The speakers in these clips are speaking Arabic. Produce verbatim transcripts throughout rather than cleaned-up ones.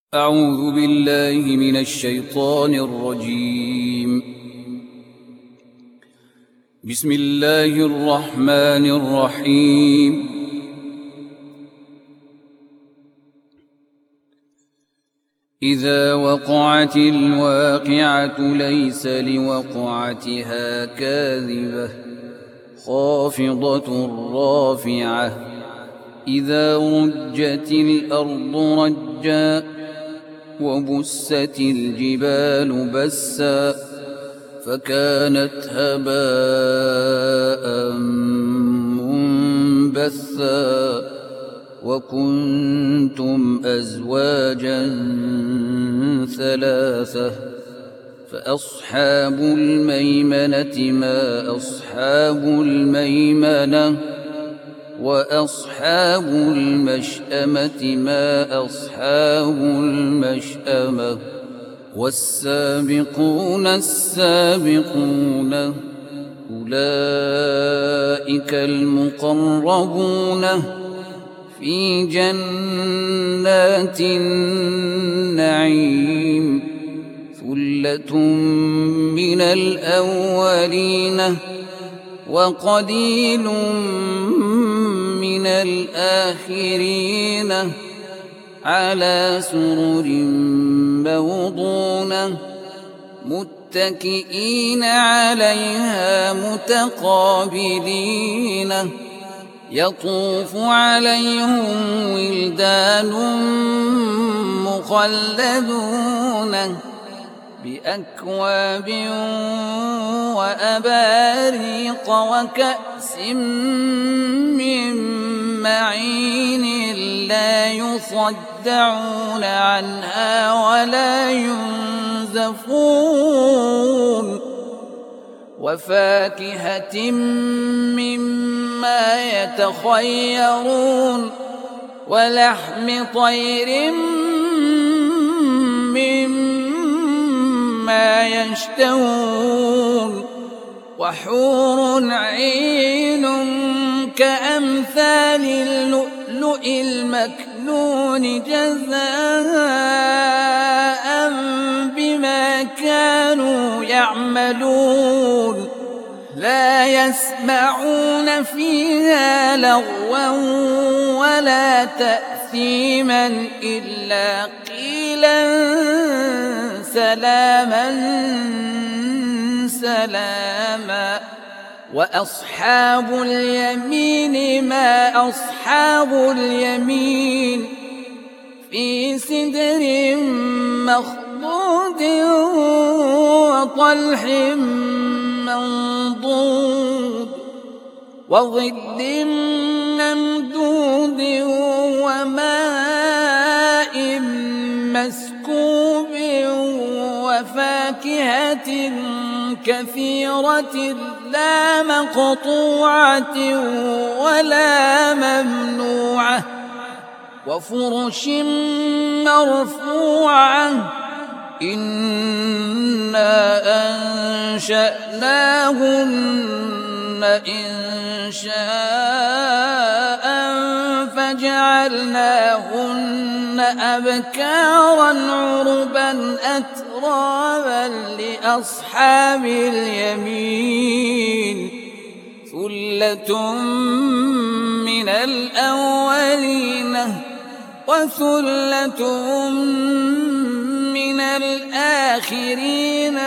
أعوذ بالله من الشيطان الرجيم. بسم الله الرحمن الرحيم. إذا وقعت الواقعة ليس لوقعتها كاذبة خافضة رافعة إذا رجت الأرض رجا وبست الجبال بسا فكانت هباء منبثا وكنتم أزواجا ثلاثة فأصحاب الميمنة ما أصحاب الميمنة وأصحاب المشأمة ما أصحاب المشأمة والسابقون السابقون أولئك المقربون في جنات النعيم ثلة من الأولين وقليل من الآخرين على سرر موضونة متكئين عليها متقابلين يطوف عليهم ولدان مخلدون بأكواب وأباريق وكأس من معين لا يصدعون عنها ولا ينزفون وفاكهة مما يتخيرون ولحم طير مما يشتهون وحور عين كأمثال اللؤلؤ المكنون جزاء بما كانوا يعملون لا يسمعون فيها لغوا ولا تأثيما إلا قيلا سلاما سلاما وأصحاب اليمين ما أصحاب اليمين في سدر مخضود وطلح منضود وظل ممدود وماء مسكوب وفاكهة كثيرة لا مقطوعة ولا ممنوعة وفرش مرفوعة إنا أنشأناهن إنشاء فجعلناهن أبكارا عربا أترابا لأصحاب اليمين ثلة من الأولين وثلة من الآخرين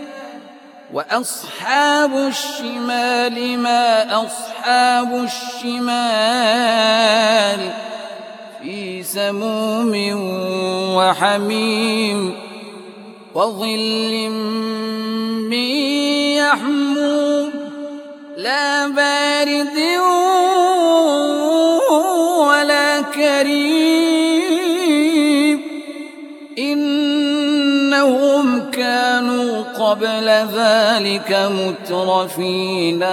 وأصحاب الشمال ما أصحاب الشمال في سموم وحميم وظل من يحموم لا بارد ولا كريم إنهم كانوا قبل ذلك مترفين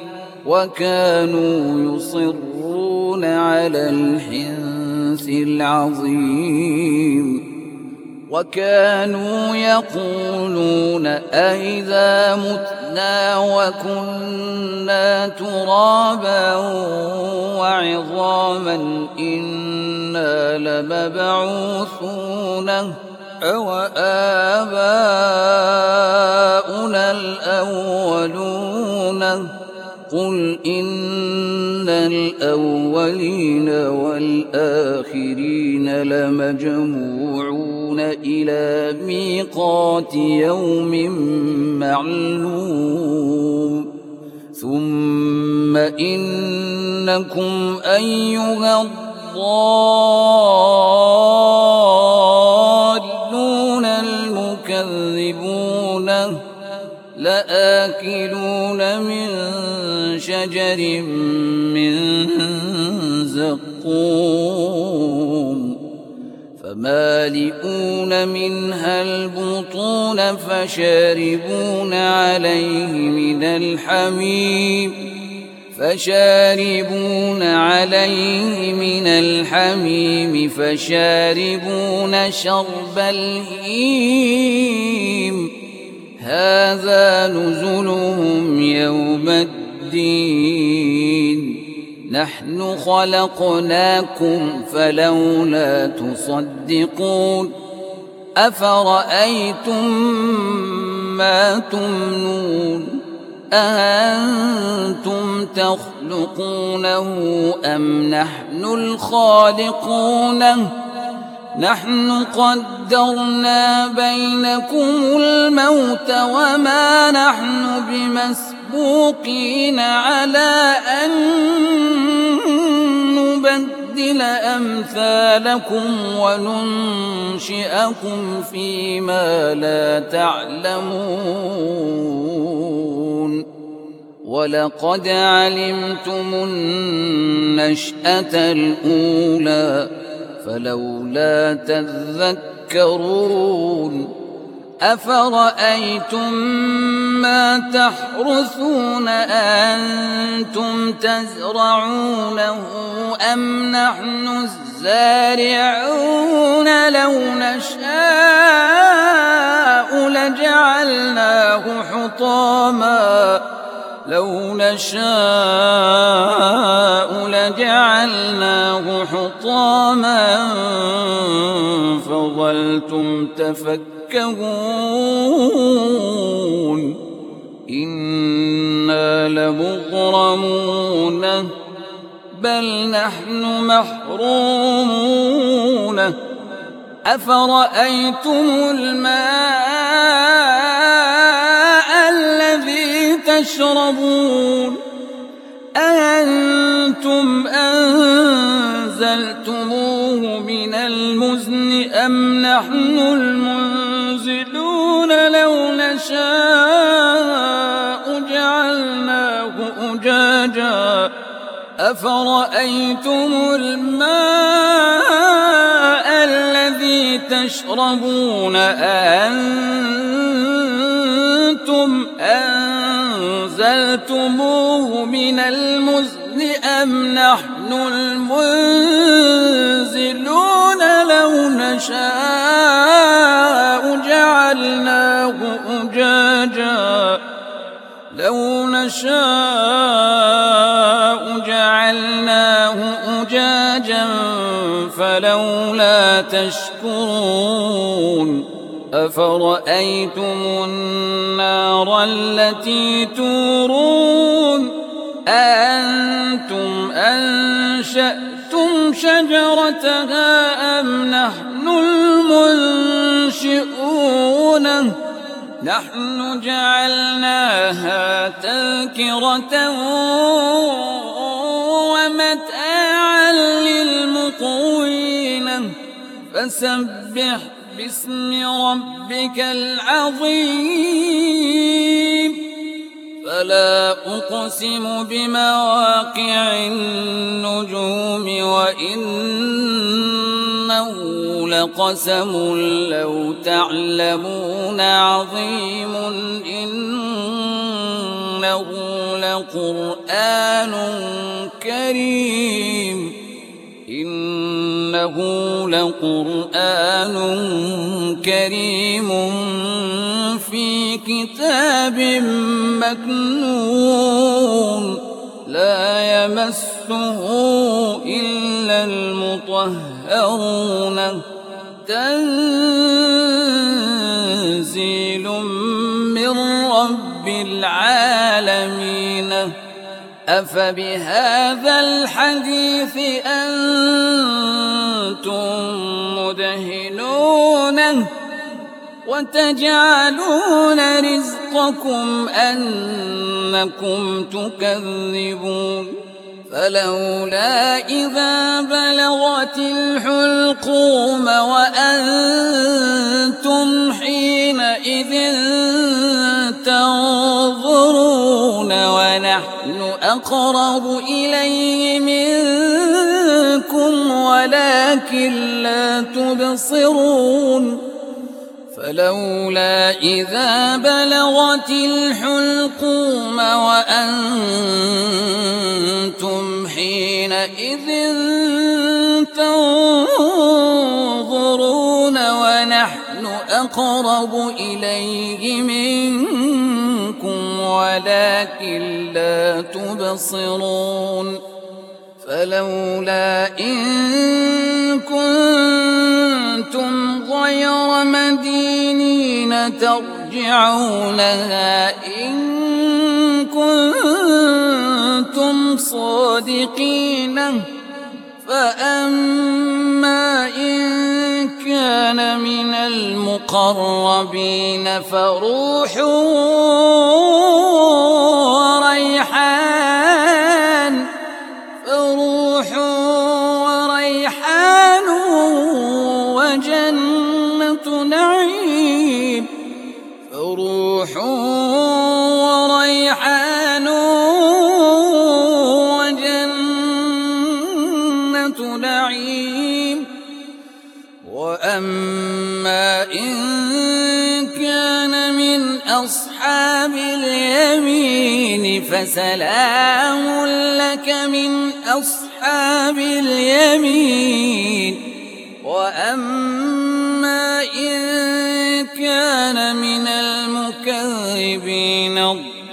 وكانوا يصرون على الحنث العظيم وكانوا يقولون أئذا متنا وكنا ترابا وعظاما إنا إنا لمبعوثون أو آباؤنا الأولون قل إن الأولين والآخرين لمجموعون إلى ميقات يوم معلوم ثم إنكم أيها الضالون المكذبون لآكلون من شجر من زقوم فمالئون منها البطون فشاربون عليه من الحميم فشاربون عليه من الحميم فشاربون شرب الهيم هذا نزلهم يوم الدين نحن خلقناكم فلولا تصدقون أفرأيتم ما تمنون أأنتم تخلقونه أم نحن الخالقون نحن قدرنا بينكم الموت وما نحن بمسبوقين على أن نبدل أمثالكم وننشئكم فيما لا تعلمون ولقد علمتم النشأة الأولى فلولا تذكرون أفرأيتم ما تحرثون أنتم تزرعونه أم نحن الزارعون لو نشاء لجعلناه حطاما لو نشاء لجعلناه حطاما فظلتم تفكهون إنا لمغرمون بل نحن محرومون أفرأيتم الماء الذي تشربون أأنتم أنزلتموه من المزن أم نحن المنزلون لو نشاء جعلناه أجاجا أفرأيتم الماء الذي تشربون أأنتم أنزلتموه من المزن أم نحن المنزلون لو نشاء جعلناه أجاجا لو نشاء جعلناه أجاجا فلولا تشكرون أفرأيتم النار التي تورون أأنتم أنشأتم شجرتها أم نحن المنشئون نحن جعلناها تذكرة ومتاعا للمقوين فسبح باسم ربك العظيم فلا أقسم بمواقع النجوم وإنه لقسم لو تعلمون عظيم إنه لقرآن كريم إنه لقرآن كريم في كتاب مكنون لا يمسه إلا المطهرون يسهرون تنزيل من رب العالمين أفبهذا الحديث أنتم مدهنون وتجعلون رزقكم أنكم تكذبون فلولا إذا بلغت الحلقوم وأنتم حينئذ تنظرون ونحن أقرب إليه منكم ولكن لا تبصرون فلولا إذا بلغت الحلقوم وأنتم حينئذ تنظرون ونحن أقرب إليه منكم ولكن لا تبصرون فلولا إن كنتم غير مدينين ترجعونها إن كنتم صادقين فأما إن كان من المقربين فروح وريحان فروح وريحان وجنة نعيم فروح وريحان وجنة نعيم وأما إن كان من أصحاب اليمين فسلام لك من أصحاب اليمين وأما إن كان من المكذبين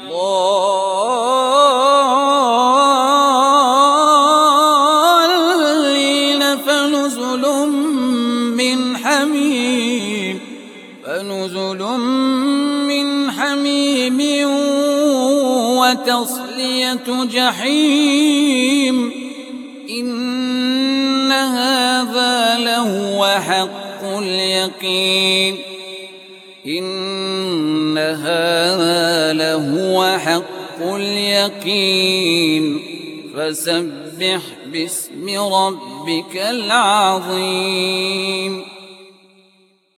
الضالين فنزل من حميم فنزل من حميم وتصلية جحيم إن هذا لهو حق اليقين إن هذا لهو حق اليقين فسبح باسم ربك العظيم.